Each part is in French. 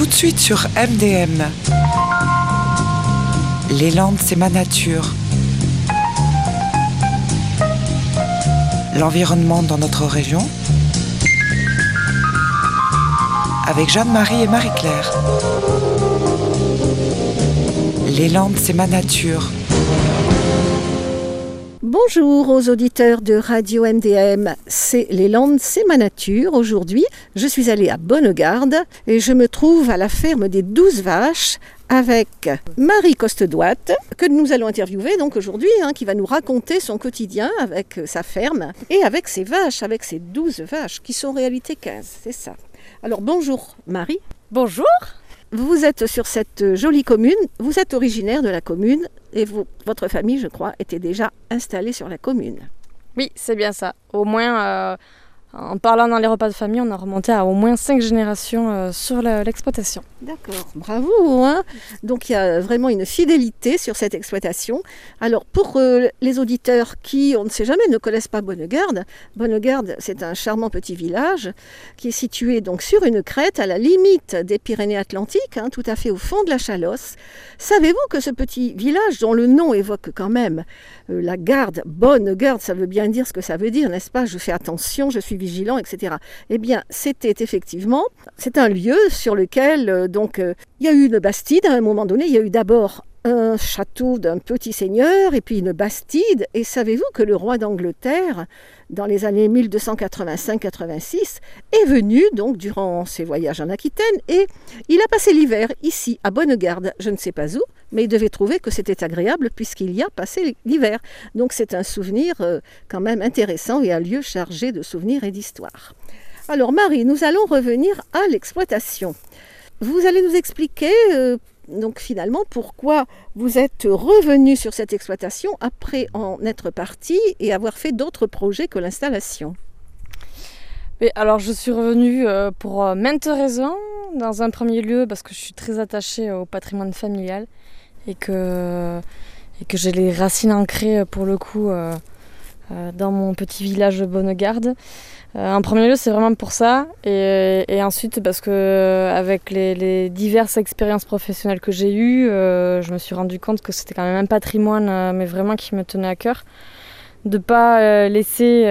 de suite sur MDM. Les Landes, c'est ma nature. L'environnement dans notre région. Avec Jeanne-Marie et Marie-Claire. Les Landes, c'est ma nature. Bonjour aux auditeurs de Radio MDM, c'est Les Landes, c'est ma nature. Aujourd'hui, je suis allée à Bonnegarde et je me trouve à la ferme des 12 vaches avec Marie Costedouat, que nous allons interviewer donc aujourd'hui, qui va nous raconter son quotidien avec sa ferme et avec ses vaches, avec ses 12 vaches qui sont en réalité 15, c'est ça. Alors bonjour Marie. Bonjour. Vous êtes sur cette jolie commune, vous êtes originaire de la commune et votre famille, je crois, était déjà installée sur la commune. Oui, c'est bien ça. Au moins, en parlant dans les repas de famille, on a remonté à au moins 5 générations sur l'exploitation. D'accord, bravo. Donc il y a vraiment une fidélité sur cette exploitation. Alors pour les auditeurs qui, on ne sait jamais, ne connaissent pas Bonnegarde, Bonnegarde c'est un charmant petit village qui est situé donc sur une crête à la limite des Pyrénées-Atlantiques, tout à fait au fond de la Chalosse. Savez-vous que ce petit village dont le nom évoque quand même la garde, Bonnegarde, ça veut bien dire ce que ça veut dire, n'est-ce pas? Je fais attention, je suis vigilant, etc. Eh bien, c'est un lieu sur lequel il y a eu une bastide à un moment donné. Il y a eu d'abord un château d'un petit seigneur et puis une bastide. Et savez-vous que le roi d'Angleterre, dans les années 1285-86, est venu donc durant ses voyages en Aquitaine et il a passé l'hiver ici à Bonnegarde, je ne sais pas où, mais il devait trouver que c'était agréable puisqu'il y a passé l'hiver. Donc c'est un souvenir quand même intéressant et un lieu chargé de souvenirs et d'histoire. Alors Marie, nous allons revenir à l'exploitation. Vous allez nous expliquer donc finalement pourquoi vous êtes revenu sur cette exploitation après en être parti et avoir fait d'autres projets que l'installation. Mais alors je suis revenue pour maintes raisons. Dans un premier lieu parce que je suis très attachée au patrimoine familial et que j'ai les racines ancrées pour le coup dans mon petit village de Bonnegarde. En premier lieu, c'est vraiment pour ça. Et ensuite, parce que avec les diverses expériences professionnelles que j'ai eues, je me suis rendu compte que c'était quand même un patrimoine, mais vraiment qui me tenait à cœur, de ne pas laisser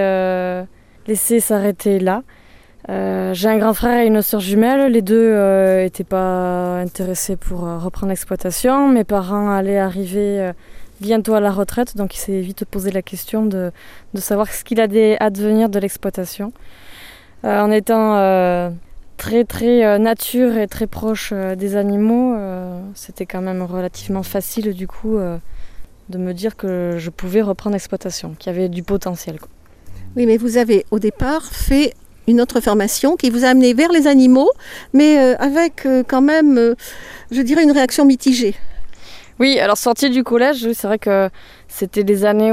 s'arrêter là. J'ai un grand frère et une sœur jumelle. Les deux n'étaient pas intéressés pour reprendre l'exploitation. Mes parents allaient arriver bientôt à la retraite, donc il s'est vite posé la question de savoir ce qu'il allait advenir de l'exploitation. En étant très très nature et très proche des animaux, c'était quand même relativement facile du coup de me dire que je pouvais reprendre l'exploitation, qu'il y avait du potentiel, quoi. Oui, mais vous avez au départ fait une autre formation qui vous a amené vers les animaux, mais avec quand même, je dirais, une réaction mitigée. Oui, alors sortie du collège, c'est vrai que c'était des années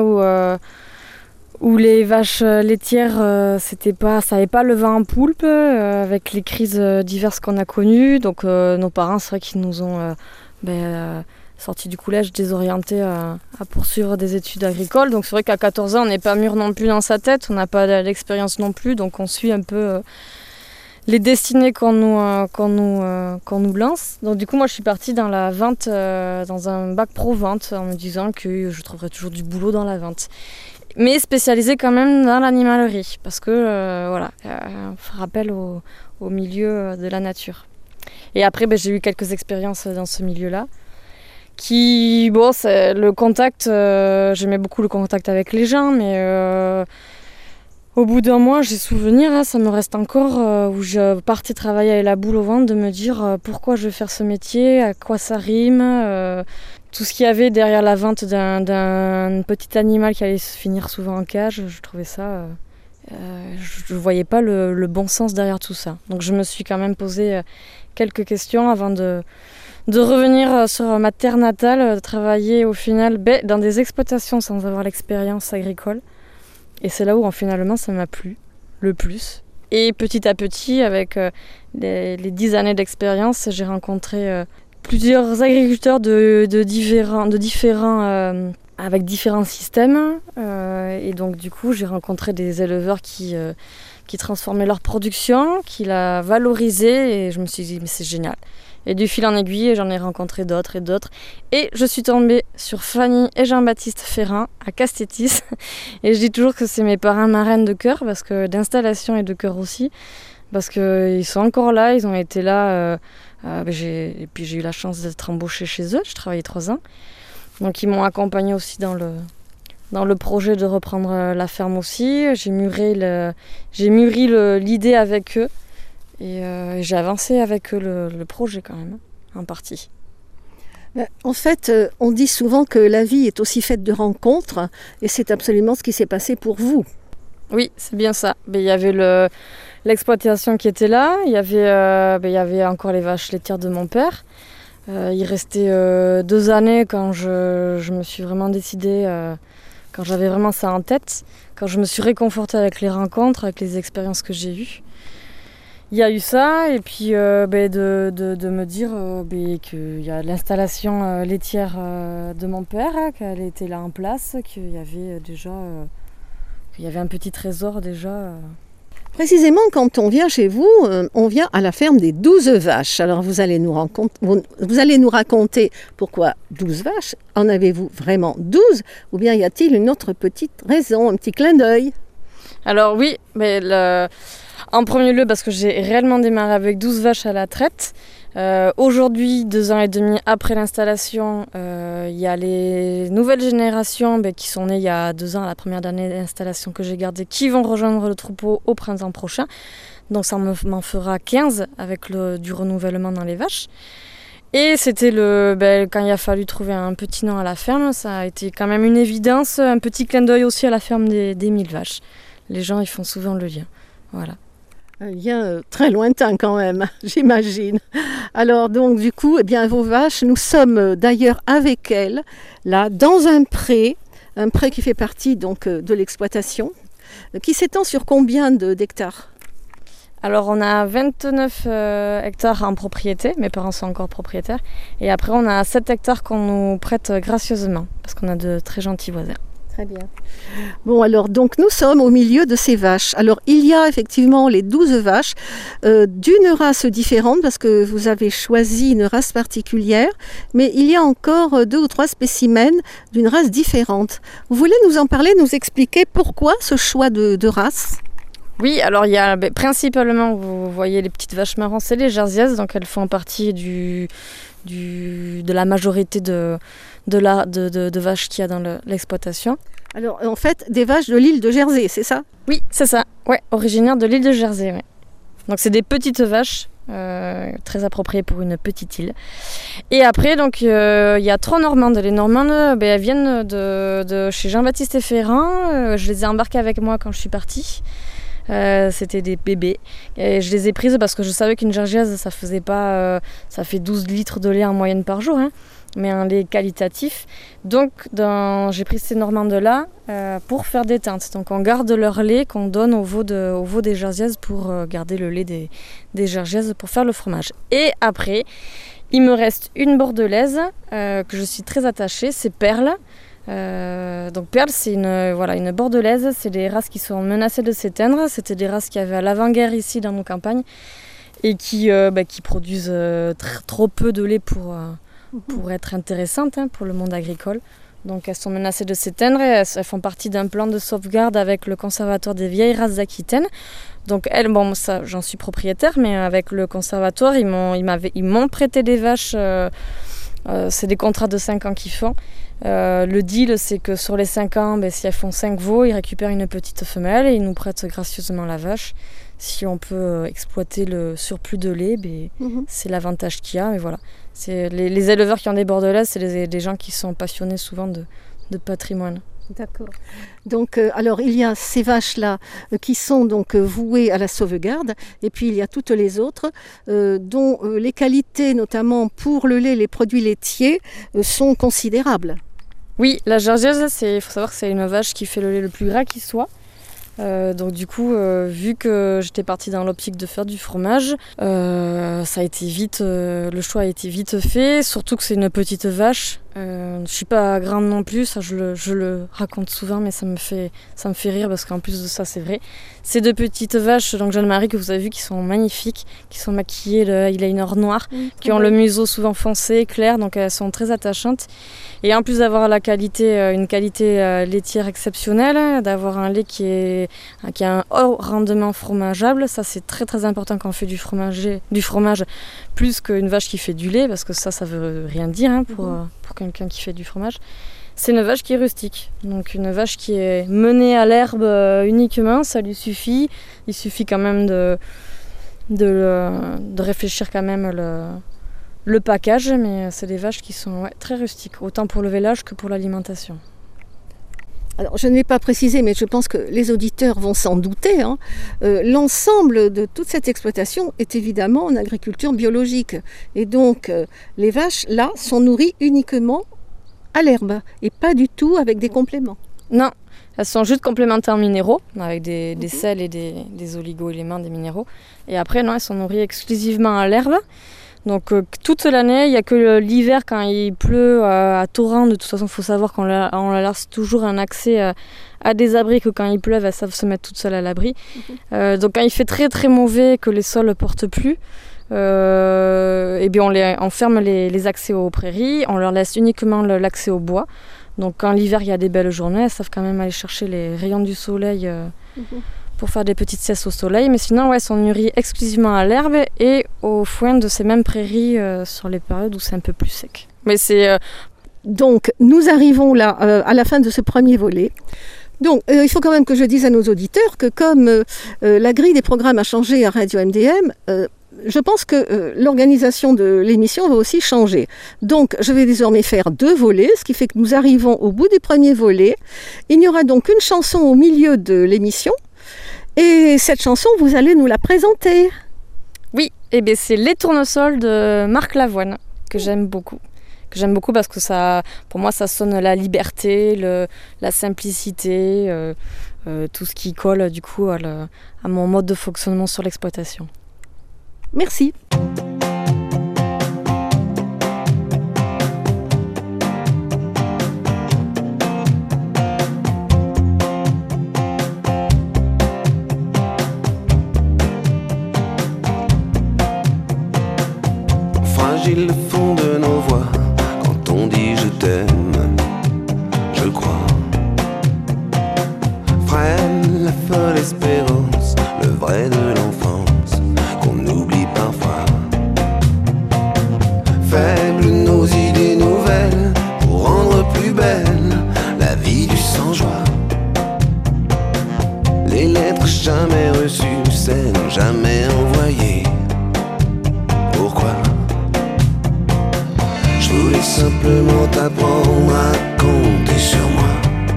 où les vaches laitières, ça n'avait pas le vent en poulpe, avec les crises diverses qu'on a connues. Donc nos parents, c'est vrai qu'ils nous ont, sortis du collège, désorientés à poursuivre des études agricoles. Donc c'est vrai qu'à 14 ans, on n'est pas mûr non plus dans sa tête, on n'a pas l'expérience non plus, donc on suit un peu les destinées qu'on nous lance. Donc du coup, moi je suis partie dans la vente, dans un bac pro vente, en me disant que je trouverais toujours du boulot dans la vente. Mais spécialisée quand même dans l'animalerie, parce que rappel au milieu de la nature. Et après, j'ai eu quelques expériences dans ce milieu-là. C'est le contact, j'aimais beaucoup le contact avec les gens, mais au bout d'un mois, j'ai souvenir, ça me reste encore, où je partais travailler avec la boule au ventre, de me dire pourquoi je vais faire ce métier, à quoi ça rime, tout ce qu'il y avait derrière la vente d'un petit animal qui allait se finir souvent en cage. Je trouvais ça, je ne voyais pas le bon sens derrière tout ça. Donc je me suis quand même posé quelques questions avant de revenir sur ma terre natale, de travailler au final dans des exploitations sans avoir l'expérience agricole. Et c'est là où finalement ça m'a plu le plus. Et petit à petit, avec les 10 années d'expérience, j'ai rencontré plusieurs agriculteurs de différents avec différents systèmes. Et donc du coup, j'ai rencontré des éleveurs qui transformaient leur production, qui la valorisaient. Et je me suis dit, mais c'est génial. Et du fil en aiguille, j'en ai rencontré d'autres et d'autres. Et je suis tombée sur Fanny et Jean-Baptiste Ferrand à Castétis. Et je dis toujours que c'est mes parrains marraines de cœur, parce que d'installation et de cœur aussi. Parce qu'ils sont encore là, ils ont été là. Et puis j'ai eu la chance d'être embauchée chez eux, j'ai travaillé 3 ans. Donc ils m'ont accompagnée aussi dans le projet de reprendre la ferme aussi. J'ai mûri l'idée avec eux. Et j'ai avancé avec eux le projet quand même, en partie. En fait, on dit souvent que la vie est aussi faite de rencontres, et c'est absolument ce qui s'est passé pour vous. Oui, c'est bien ça. Il y avait l'exploitation qui était là, il y avait encore les vaches laitières de mon père. Il restait 2 années quand je me suis vraiment décidée, quand j'avais vraiment ça en tête, quand je me suis réconfortée avec les rencontres, avec les expériences que j'ai eues. Il y a eu ça, et puis de me dire qu'il y a l'installation laitière de mon père, qu'elle était là en place, qu'il y avait un petit trésor déjà. Précisément, quand on vient chez vous, on vient à la ferme des 12 vaches. Alors vous allez nous raconter pourquoi 12 vaches. En avez-vous vraiment 12? Ou bien y a-t-il une autre petite raison, un petit clin d'œil? Alors oui, mais en premier lieu parce que j'ai réellement démarré avec 12 vaches à la traite. Aujourd'hui, 2 ans et demi après l'installation, il y a les nouvelles générations qui sont nées il y a 2 ans, la première année d'installation que j'ai gardée, qui vont rejoindre le troupeau au printemps prochain. Donc ça m'en fera 15 avec du renouvellement dans les vaches. Et c'était quand il a fallu trouver un petit nom à la ferme, ça a été quand même une évidence, un petit clin d'œil aussi à la ferme des 1000 vaches. Les gens, ils font souvent le lien. Voilà. Un lien très lointain quand même, j'imagine. Alors donc du coup, vos vaches, nous sommes d'ailleurs avec elles, là, dans un pré qui fait partie donc de l'exploitation, qui s'étend sur combien d'hectares? Alors on a 29 hectares en propriété, mes parents sont encore propriétaires, et après on a 7 hectares qu'on nous prête gracieusement, parce qu'on a de très gentils voisins. Très bien. Bon, alors, donc, nous sommes au milieu de ces vaches. Alors, il y a effectivement les 12 vaches d'une race différente, parce que vous avez choisi une race particulière, mais il y a encore 2 ou 3 spécimens d'une race différente. Vous voulez nous en parler, nous expliquer pourquoi ce choix de race? Oui, alors il y a principalement, vous voyez les petites vaches marron, c'est les jersiaises, donc elles font partie de la majorité de vaches qu'il y a dans l'exploitation. Alors en fait, des vaches de l'île de Jersey, c'est ça? Oui, c'est ça, ouais, originaires de l'île de Jersey. Ouais. Donc c'est des petites vaches, très appropriées pour une petite île. Et après, donc il y a 3 Normandes. Les Normandes, elles viennent de chez Jean-Baptiste Ferrand. Je les ai embarquées avec moi quand je suis partie. C'était des bébés et je les ai prises parce que je savais qu'une jersiaise ça fait 12 litres de lait en moyenne par jour, mais un lait qualitatif. Donc j'ai pris ces normandes là pour faire des teintes. Donc on garde leur lait qu'on donne au veau des jersiaises pour garder le lait des jersiaises pour faire le fromage. Et après il me reste une bordelaise que je suis très attachée, c'est Perle. Donc Perle, c'est une bordelaise, c'est des races qui sont menacées de s'éteindre. C'était des races qui avaient à l'avant-guerre ici dans nos campagnes et qui produisent trop peu de lait pour être intéressantes pour le monde agricole. Donc elles sont menacées de s'éteindre et elles font partie d'un plan de sauvegarde avec le conservatoire des vieilles races d'Aquitaine. Donc elles, ça, j'en suis propriétaire, mais avec le conservatoire, ils m'ont prêté des vaches. C'est des contrats de 5 ans qu'ils font. Le deal, c'est que sur les 5 ans, si elles font 5 veaux, ils récupèrent une petite femelle et ils nous prêtent gracieusement la vache. Si on peut exploiter le surplus de lait, c'est l'avantage qu'il y a. Mais voilà. C'est les éleveurs qui ont des bordelaises, c'est des gens qui sont passionnés souvent de patrimoine. D'accord. Donc, alors, il y a ces vaches-là qui sont donc vouées à la sauvegarde, et puis il y a toutes les autres dont les qualités, notamment pour le lait, les produits laitiers, sont considérables. Oui, la jersiaise, il faut savoir que c'est une vache qui fait le lait le plus gras qui soit. Donc du coup, vu que j'étais partie dans l'optique de faire du fromage, ça a été vite, le choix a été vite fait, surtout que c'est une petite vache. Je suis pas grande non plus, ça je le raconte souvent, mais ça me fait rire parce qu'en plus de ça, c'est vrai. Ces 2 petites vaches, donc Jeanne-Marie, que vous avez vues, qui sont magnifiques, qui sont maquillées de eyeliner noir, qui ont le museau souvent foncé, clair, donc elles sont très attachantes. Et en plus d'avoir une qualité laitière exceptionnelle, d'avoir un lait qui a un haut rendement fromageable, ça c'est très très important quand on fait du fromage, plus qu'une vache qui fait du lait, parce que ça veut rien dire pour quelqu'un qui fait du fromage. C'est une vache qui est rustique, donc une vache qui est menée à l'herbe uniquement, ça lui suffit. Il suffit quand même de réfléchir quand même le package, mais c'est des vaches qui sont très rustiques, autant pour le vélage que pour l'alimentation. Alors, je ne l'ai pas précisé, mais je pense que les auditeurs vont s'en douter. L'ensemble de toute cette exploitation est évidemment en agriculture biologique. Et donc, les vaches, là, sont nourries uniquement à l'herbe et pas du tout avec des compléments. Non, elles sont juste complémentaires minéraux, avec des sels et des oligo-éléments, des minéraux. Et après, non, elles sont nourries exclusivement à l'herbe. Donc toute l'année, il n'y a que l'hiver quand il pleut à torrent. De toute façon, il faut savoir qu'on leur laisse toujours un accès à des abris, que quand il pleuve, elles savent se mettre toutes seules à l'abri. Donc quand il fait très très mauvais, que les sols ne portent plus, et bien on ferme les accès aux prairies, on leur laisse uniquement l'accès au bois. Donc quand l'hiver il y a des belles journées, elles savent quand même aller chercher les rayons du soleil pour faire des petites siestes au soleil. Mais sinon, elles sont nourries exclusivement à l'herbe et au foin de ces mêmes prairies sur les périodes où c'est un peu plus sec. Mais c'est... Donc nous arrivons là à la fin de ce premier volet. Donc il faut quand même que je dise à nos auditeurs que comme la grille des programmes a changé à Radio MDM, je pense que l'organisation de l'émission va aussi changer. Donc, je vais désormais faire 2 volets, ce qui fait que nous arrivons au bout du premier volet. Il y aura donc une chanson au milieu de l'émission. Et cette chanson, vous allez nous la présenter. Oui, et bien c'est Les Tournesols de Marc Lavoine, que j'aime beaucoup. Parce que ça, pour moi, ça sonne la liberté, la simplicité, tout ce qui colle du coup à mon mode de fonctionnement sur l'exploitation. Merci. Fragile le fond de nos voix, quand on dit je t'aime, je crois. Frêle la folle espérance, le vrai de l'enfance, qu'on oublie parfois. Faibles nos idées nouvelles, pour rendre plus belle la vie du sans-joie. Les lettres jamais reçues, celles jamais envoyées. Pourquoi? Je voulais simplement t'apprendre à compter sur moi.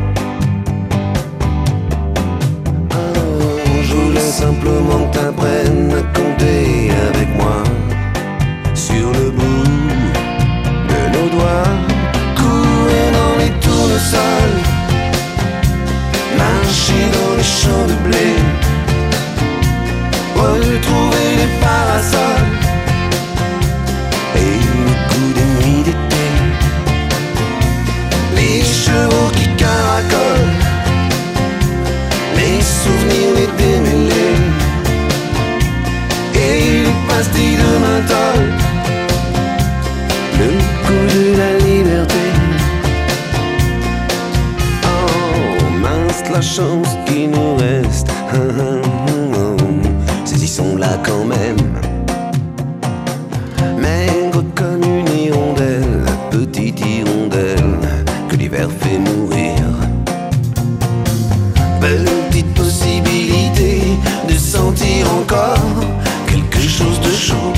Je voulais simplement que t'apprennes à compter avec moi. Sur le bout de nos doigts, courir dans les tournesols, marcher dans les champs de blé, retrouver les parasols et le goût des nuits d'été, les chevaux qui caracolent, les souvenirs, les démêlés et les pastilles de menthol, le goût de la liberté. Oh mince la chance qui nous reste, saisissons-la quand même. Maigre comme une hirondelle, petite hirondelle que l'hiver fait mourir. Petite possibilité de sentir encore quelque chose de chaud.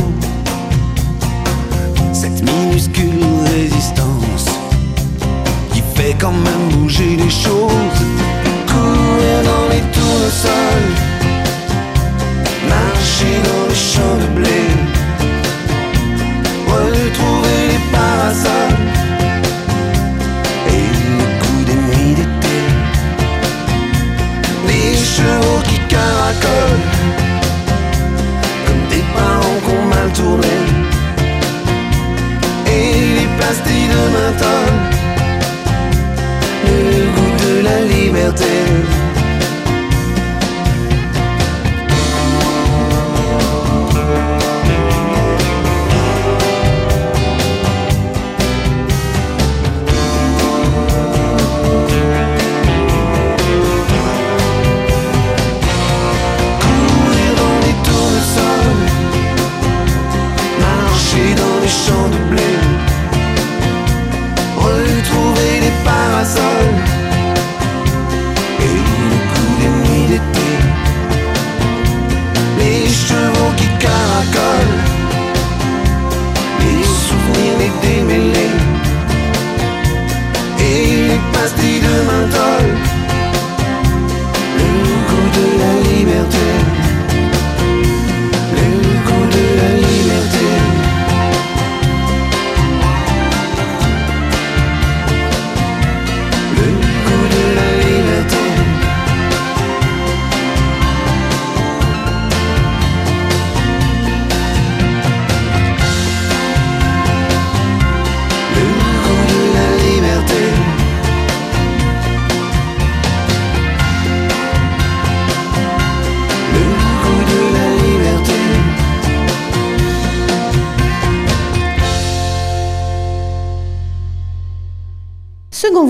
Cette minuscule résistance qui fait quand même bouger les choses. Courir dans les tournesols, marcher dans les champs de blé, retrouver les parasols et le goût des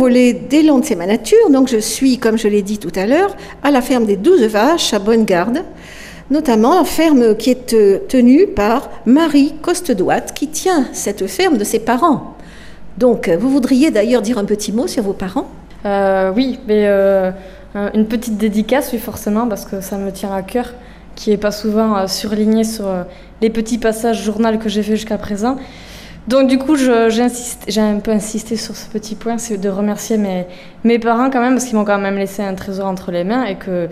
volet des Landes, c'est ma nature. Donc je suis, comme je l'ai dit tout à l'heure, à la ferme des 12 vaches à Bonnegarde, notamment la ferme qui est tenue par Marie Costedouat, qui tient cette ferme de ses parents. Donc vous voudriez d'ailleurs dire un petit mot sur vos parents ? Oui, mais une petite dédicace, oui, forcément, parce que ça me tient à cœur, qui n'est pas souvent surligné sur les petits passages journal que j'ai fait jusqu'à présent. Donc du coup, j'ai un peu insisté sur ce petit point, c'est de remercier mes parents quand même, parce qu'ils m'ont quand même laissé un trésor entre les mains,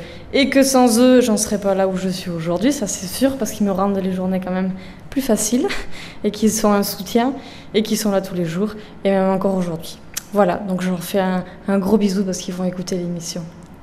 et que sans eux, j'en serais pas là où je suis aujourd'hui, ça c'est sûr, parce qu'ils me rendent les journées quand même plus faciles, et qu'ils sont un soutien, et qu'ils sont là tous les jours, et même encore aujourd'hui. Voilà, donc je leur fais un gros bisou parce qu'ils vont écouter l'émission.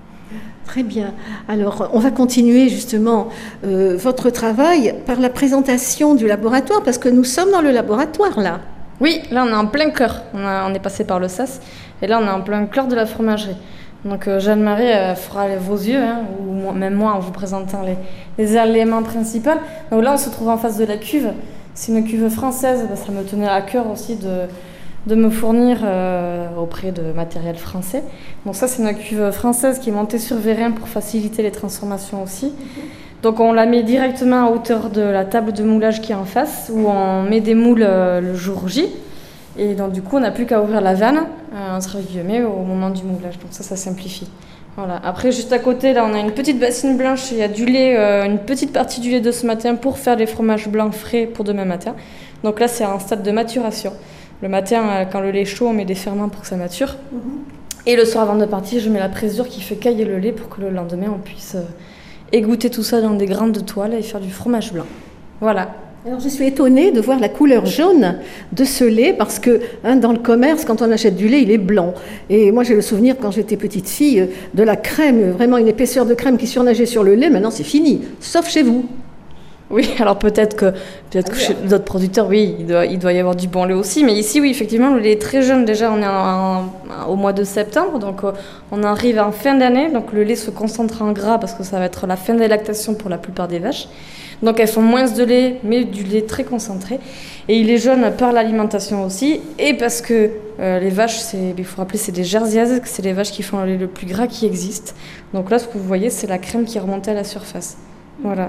Très bien. Alors, on va continuer justement votre travail par la présentation du laboratoire, parce que nous sommes dans le laboratoire, là. Oui, là, on est en plein cœur. On est passé par le SAS, et là, on est en plein cœur de la fromagerie. Donc, Jeanne-Marie fera vos yeux, hein, ou même moi, en vous présentant les éléments principaux. Donc là, on se trouve en face de la cuve. C'est une cuve française. Ça me tenait à cœur aussi de me fournir auprès de matériel français. Donc ça, c'est une cuve française qui est montée sur vérin pour faciliter les transformations aussi. Donc on la met directement à hauteur de la table de moulage qui est en face, où on met des moules le jour J. Et donc du coup, on n'a plus qu'à ouvrir la vanne, entre guillemets, au moment du moulage. Donc ça simplifie. Voilà. Après, juste à côté, là, on a une petite bassine blanche. Il y a du lait, une petite partie du lait de ce matin pour faire des fromages blancs frais pour demain matin. Donc là, c'est un stade de maturation. Le matin, quand le lait est chaud, on met des ferments pour que ça mature. Et le soir, avant de partir, je mets la présure qui fait cailler le lait pour que le lendemain, on puisse égoutter tout ça dans des grandes toiles et faire du fromage blanc. Voilà. Alors, je suis étonnée de voir la couleur jaune de ce lait, parce que dans le commerce, quand on achète du lait, il est blanc. Et moi, j'ai le souvenir, quand j'étais petite fille, de la crème, vraiment une épaisseur de crème qui surnageait sur le lait. Maintenant, c'est fini, sauf chez vous. Oui, alors peut-être que chez d'autres producteurs, oui, il doit y avoir du bon lait aussi. Mais ici, oui, effectivement, le lait est très jeune. Déjà, on est au mois de septembre, donc on arrive en fin d'année. Donc le lait se concentre en gras parce que ça va être la fin des lactations pour la plupart des vaches. Donc elles font moins de lait, mais du lait très concentré. Et il est jeune par l'alimentation aussi, et parce que les vaches, il faut rappeler, c'est des jersiaises, c'est les vaches qui font le lait le plus gras qui existe. Donc là, ce que vous voyez, c'est la crème qui est remontée à la surface. Voilà.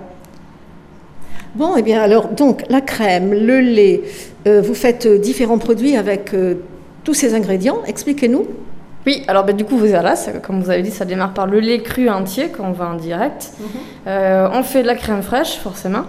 Bon, eh bien alors, donc la crème, le lait, vous faites différents produits avec tous ces ingrédients. Expliquez-nous. Oui, alors du coup, voilà, comme vous avez dit, ça démarre par le lait cru entier quand on va en direct. On fait de la crème fraîche, forcément.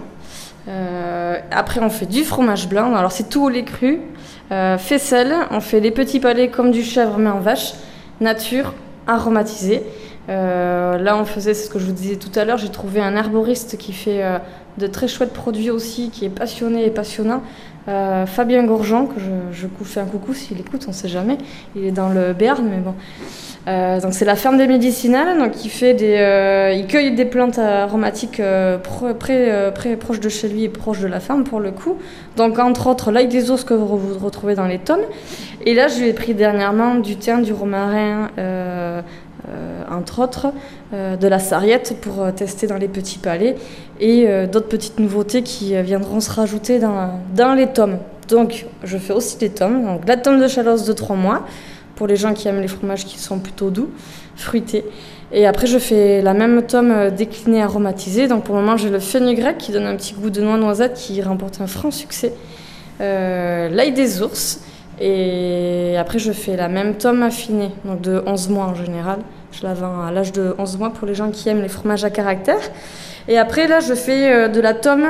Après, on fait du fromage blanc. Alors, c'est tout au lait cru. Faisselle, on fait des petits palets comme du chèvre, mais en vache. Nature, aromatisé. Là, on faisait, c'est ce que je vous disais tout à l'heure, j'ai trouvé un herboriste qui fait de très chouettes produits aussi, qui est passionné et passionnant. Fabien Gourjean, que je fais un coucou s'il écoute, on ne sait jamais. Il est dans le Béarn, mais bon. Donc c'est la ferme des médicinales, donc il cueille des plantes aromatiques proches de chez lui et proches de la ferme pour le coup. Donc entre autres l'ail des ours que vous retrouvez dans les tonnes. Et là je lui ai pris dernièrement du thym, du romarin, entre autres, de la sarriette pour tester dans les petits palets et d'autres petites nouveautés qui viendront se rajouter dans les tomes. Donc je fais aussi des tomes, donc la tome de Chalosse de 3 mois pour les gens qui aiment les fromages qui sont plutôt doux, fruités. Et après je fais la même tome déclinée aromatisée, donc pour le moment j'ai le fenugrec qui donne un petit goût de noix noisette qui remporte un franc succès, l'ail des ours. Et après, je fais la même tome affinée, donc de 11 mois en général. Je la vends à l'âge de 11 mois pour les gens qui aiment les fromages à caractère. Et après, là, je fais de la tome,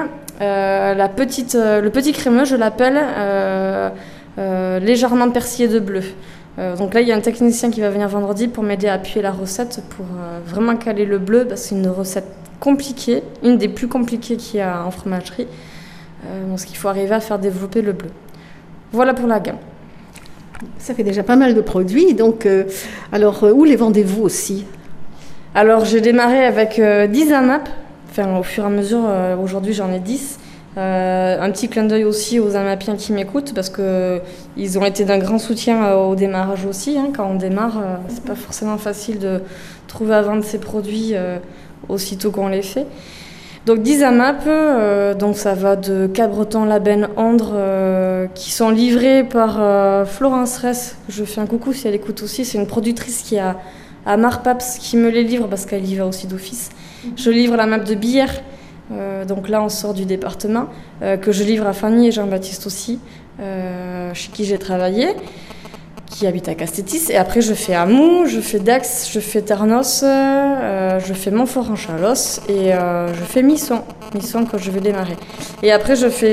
le petit crémeux, je l'appelle légèrement persillé de bleu. Donc là, il y a un technicien qui va venir vendredi pour m'aider à appuyer la recette pour vraiment caler le bleu, parce que c'est une recette compliquée, une des plus compliquées qu'il y a en fromagerie. Donc, il faut arriver à faire développer le bleu. Voilà pour la gamme. Ça fait déjà pas mal de produits. Donc, alors, où les vendez-vous aussi ? Alors, j'ai démarré avec 10 AMAP. Enfin, au fur et à mesure, aujourd'hui, j'en ai 10. Un petit clin d'œil aussi aux AMAPiens qui m'écoutent, parce qu'ils ont été d'un grand soutien au démarrage aussi. Quand on démarre, c'est pas forcément facile de trouver à vendre ces produits aussitôt qu'on les fait. Donc 10 AMAP, donc ça va de Cabreton, Labenne, Andre, qui sont livrés par Florence Ress. Je fais un coucou si elle écoute aussi. C'est une productrice qui a à Marpaps qui me les livre parce qu'elle y va aussi d'office. Je livre la map de Billère, donc là on sort du département, que je livre à Fanny et Jean-Baptiste aussi, chez qui j'ai travaillé, qui habite à Castétis. Et après je fais Amou, je fais Dax, je fais Tarnos, je fais Montfort-en-Chalosse et je fais Misson que je vais démarrer. Et après je fais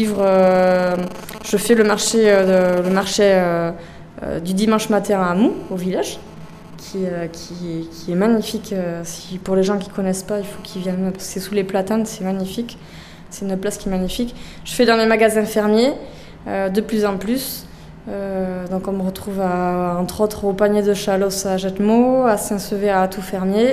le marché du dimanche matin à Amou, au village, qui est magnifique. Pour les gens qui ne connaissent pas, il faut qu'ils viennent, parce que c'est sous les platanes, c'est magnifique. C'est une place qui est magnifique. Je fais dans les magasins fermiers, de plus en plus. Donc on me retrouve entre autres au Panier de Chalosse à Jetmo, à Saint-Sever à Tout-Fermier,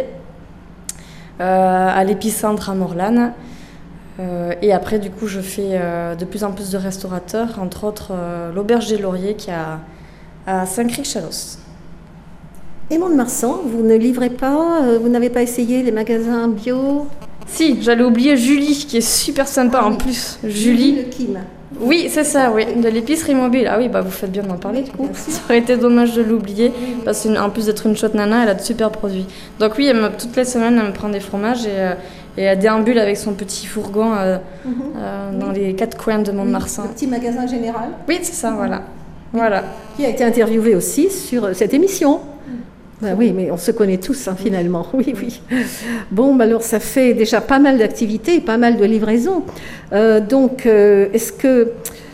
à l'Épicentre à Morlane. Et après, du coup, je fais de plus en plus de restaurateurs, entre autres l'Auberge des Lauriers qui est à Saint-Cric-Chalosse. Et Mont-de-Marsan, vous ne livrez pas, vous n'avez pas essayé les magasins bio? Si, j'allais oublier Julie, qui est super sympa en plus. Julie Le Kim. Oui, c'est ça, oui, de l'épicerie mobile. Ah oui, vous faites bien d'en parler du coup. Ça aurait été dommage de l'oublier, parce qu'en plus d'être une chouette nana, elle a de super produits. Donc oui, toutes les semaines, elle me prend des fromages et elle déambule avec son petit fourgon dans les 4 coins de Mont-de-Marsan. Le petit magasin général. Oui, c'est ça, voilà. Qui a été interviewé aussi sur cette émission. Oui, mais on se connaît tous finalement. Oui. Bon, alors ça fait déjà pas mal d'activités, pas mal de livraisons. Donc, est-ce que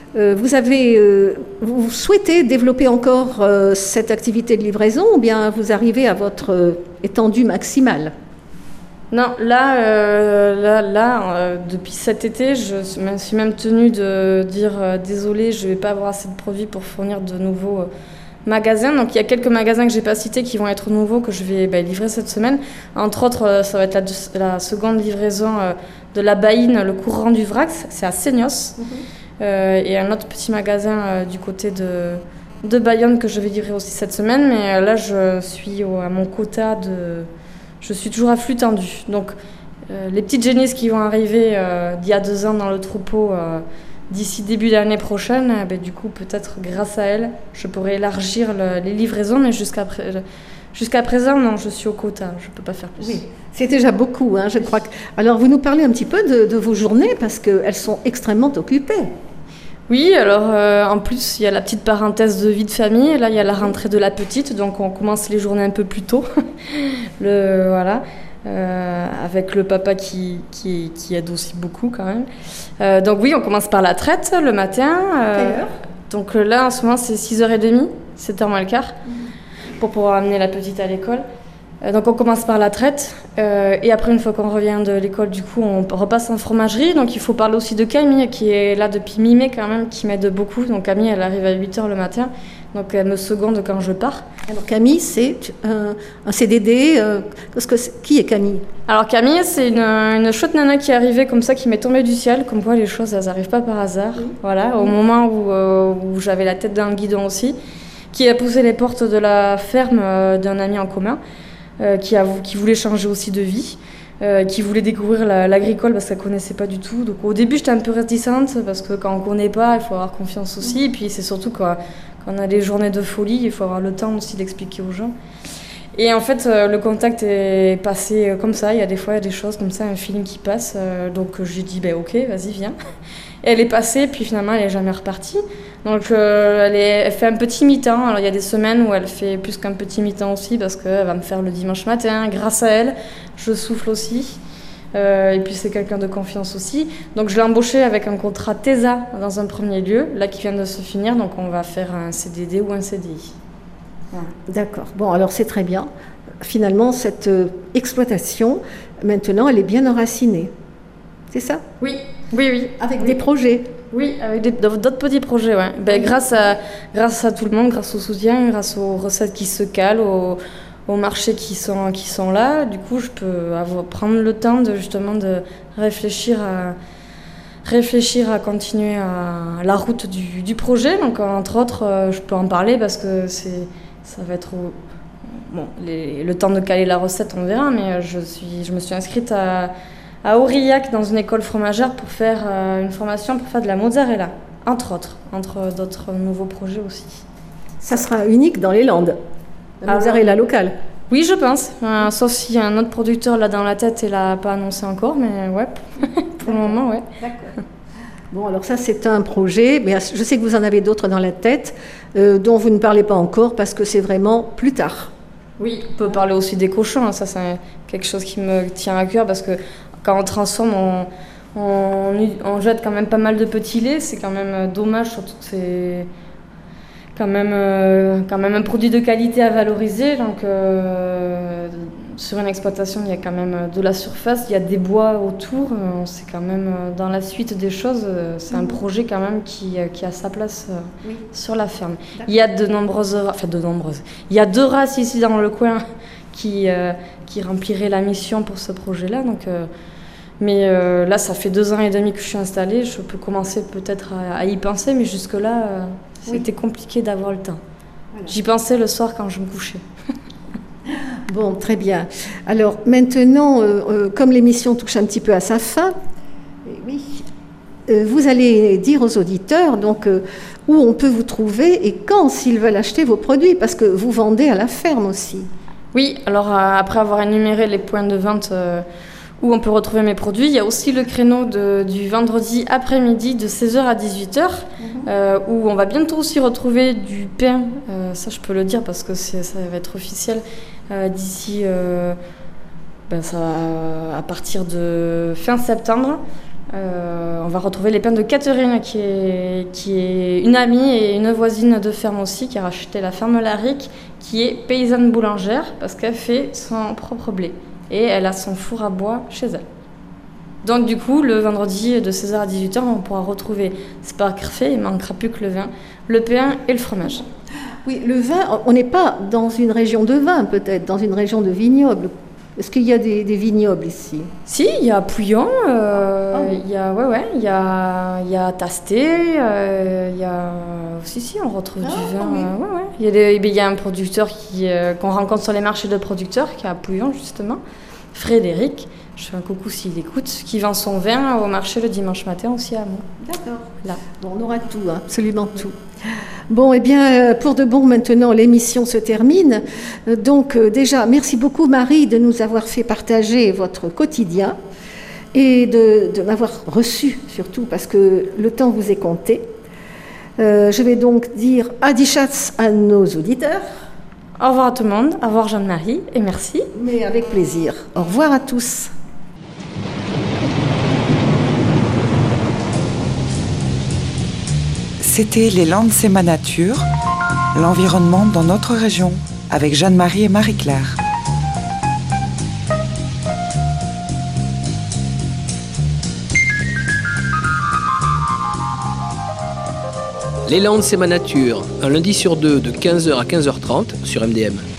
vous souhaitez développer encore cette activité de livraison ou bien vous arrivez à votre étendue maximale? Non, là, depuis cet été, je me suis même tenue de dire désolée, je ne vais pas avoir assez de produits pour fournir de nouveaux magasins. Donc il y a quelques magasins que je n'ai pas cités qui vont être nouveaux, que je vais livrer cette semaine. Entre autres, ça va être la seconde livraison de la Baïne, le courant du Vrax, c'est à Seignos. Et un autre petit magasin du côté de Bayonne que je vais livrer aussi cette semaine. Mais là, je suis à mon quota je suis toujours à flux tendu. Donc les petites génisses qui vont arriver d'il y a 2 ans dans le troupeau d'ici début d'année prochaine, du coup, peut-être grâce à elle, je pourrais élargir les livraisons, mais jusqu'à présent, non, je suis au quota, je ne peux pas faire plus. Oui, c'est déjà beaucoup, je crois. Alors, vous nous parlez un petit peu de vos journées, parce qu'elles sont extrêmement occupées. Oui, alors en plus, il y a la petite parenthèse de vie de famille, là, il y a la rentrée de la petite, donc on commence les journées un peu plus tôt. Avec le papa qui aide aussi beaucoup quand même. Donc oui, on commence par la traite le matin. Quelle heure ? Donc là, en ce moment, c'est 6h30, 7h moins le quart, pour pouvoir amener la petite à l'école. Donc on commence par la traite, et après, une fois qu'on revient de l'école, du coup, on repasse en fromagerie. Donc il faut parler aussi de Camille, qui est là depuis mi-mai quand même, qui m'aide beaucoup. Donc Camille, elle arrive à 8h le matin. Donc elle me seconde quand je pars. Alors Camille, c'est un CDD. Qui est Camille ? Alors Camille, c'est une chouette nana qui est arrivée comme ça, qui m'est tombée du ciel. Comme quoi les choses, elles n'arrivent pas par hasard. Voilà, au moment où j'avais la tête dans le guidon aussi. Qui a poussé les portes de la ferme d'un ami en commun. Qui voulait changer aussi de vie. Qui voulait découvrir l'agricole parce qu'elle ne connaissait pas du tout. Donc au début, j'étais un peu réticente parce que quand on ne connaît pas, il faut avoir confiance aussi. Et puis c'est surtout quand on a des journées de folie, il faut avoir le temps aussi d'expliquer aux gens. Et en fait, le contact est passé comme ça. Il y a des choses comme ça, un feeling qui passe. Donc j'ai dit, ok, vas-y, viens. Et elle est passée, puis finalement, elle n'est jamais repartie. Donc elle fait un petit mi-temps. Alors il y a des semaines où elle fait plus qu'un petit mi-temps aussi parce qu'elle va me faire le dimanche matin. Grâce à elle, je souffle aussi. Et puis c'est quelqu'un de confiance aussi. Donc je l'ai embauchée avec un contrat TESA dans un premier lieu, là qui vient de se finir. Donc on va faire un CDD ou un CDI. Voilà. D'accord. Bon, alors c'est très bien. Finalement, cette exploitation, maintenant, elle est bien enracinée. C'est ça ? Oui. Avec des projets. Oui, avec d'autres petits projets, ouais. Grâce à tout le monde, grâce au soutien, grâce aux recettes qui se calent, aux marchés qui sont là, du coup, je peux prendre le temps de réfléchir à continuer la route du projet. Donc, entre autres, je peux en parler parce que ça va être le temps de caler la recette, on verra, mais je me suis inscrite à Aurillac dans une école fromagère pour faire une formation pour faire de la mozzarella, entre d'autres nouveaux projets aussi. Ça sera unique dans les Landes, la mozzarella locale. Oui, je pense, sauf s'il y a un autre producteur là dans la tête et l'a pas annoncé encore, mais ouais, pour le moment, ouais. D'accord. Bon, alors ça, c'est un projet, mais je sais que vous en avez d'autres dans la tête, dont vous ne parlez pas encore parce que c'est vraiment plus tard. Oui, on peut parler aussi des cochons, hein. Ça c'est quelque chose qui me tient à cœur parce que quand on transforme, on jette quand même pas mal de petits laits, c'est quand même dommage, surtout que c'est quand même un produit de qualité à valoriser. Donc sur une exploitation, il y a quand même de la surface, il y a des bois autour, c'est quand même dans la suite des choses, c'est un projet quand même qui a sa place sur la ferme. Il y a il y a 2 races ici dans le coin qui rempliraient la mission pour ce projet-là. Donc, mais là, ça fait 2 ans et demi que je suis installée, je peux commencer peut-être à y penser, mais jusque-là, c'était compliqué d'avoir le temps. Voilà. J'y pensais le soir quand je me couchais. Bon, très bien. Alors maintenant, comme l'émission touche un petit peu à sa fin, vous allez dire aux auditeurs donc, où on peut vous trouver et quand s'ils veulent acheter vos produits, parce que vous vendez à la ferme aussi. Oui, alors après avoir énuméré les points de vente où on peut retrouver mes produits, il y a aussi le créneau du vendredi après-midi de 16h à 18h, où on va bientôt aussi retrouver du pain, ça je peux le dire parce que ça va être officiel, d'ici à partir de fin septembre. On va retrouver les pains de Catherine qui est une amie et une voisine de ferme aussi, qui a racheté la ferme Laric, qui est paysanne boulangère parce qu'elle fait son propre blé et elle a son four à bois chez elle. Donc du coup, le vendredi de 16h à 18h, on pourra retrouver, c'est pas parfait, il ne manquera plus que le vin, le pain et le fromage. Oui, le vin, on n'est pas dans une région de vin peut-être, dans une région de vignoble. Est-ce qu'il y a des vignobles ici? Si, il y a Pouillon, il y a Tasté, il y a aussi, on retrouve du vin. Oui. Il y a un producteur qu'on rencontre sur les marchés de producteurs, qui est à Pouillon justement, Frédéric. Je fais un coucou s'il écoute, qui vend son vin au marché le dimanche matin aussi à Meaux. D'accord. Là. Bon, on aura tout, absolument tout. Bon, eh bien, pour de bon, maintenant, l'émission se termine. Donc, déjà, merci beaucoup, Marie, de nous avoir fait partager votre quotidien et de m'avoir reçu, surtout, parce que le temps vous est compté. Je vais donc dire adichatz à nos auditeurs. Au revoir à tout le monde, au revoir Jeanne-Marie, et merci. Mais avec plaisir. Au revoir à tous. C'était Les Landes, c'est ma nature, l'environnement dans notre région, avec Jeanne-Marie et Marie-Claire. Les Landes, c'est ma nature, un lundi sur 2 de 15h à 15h30 sur MDM.